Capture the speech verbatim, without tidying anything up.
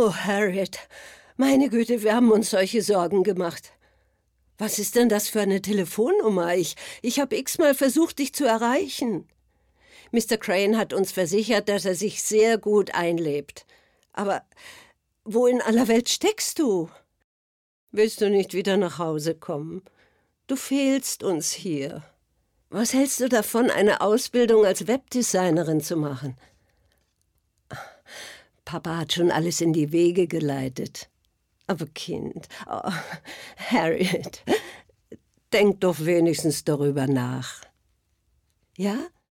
Oh, Harriet, meine Güte, wir haben uns solche Sorgen gemacht. Was ist denn das für eine Telefonnummer? Ich, ich habe x-mal versucht, dich zu erreichen. Mister Crane hat uns versichert, dass er sich sehr gut einlebt. Aber wo in aller Welt steckst du? Willst du nicht wieder nach Hause kommen? Du fehlst uns hier. Was hältst du davon, eine Ausbildung als Webdesignerin zu machen? Papa hat schon alles in die Wege geleitet. Aber Kind, oh, Harriet, denk doch wenigstens darüber nach. Ja?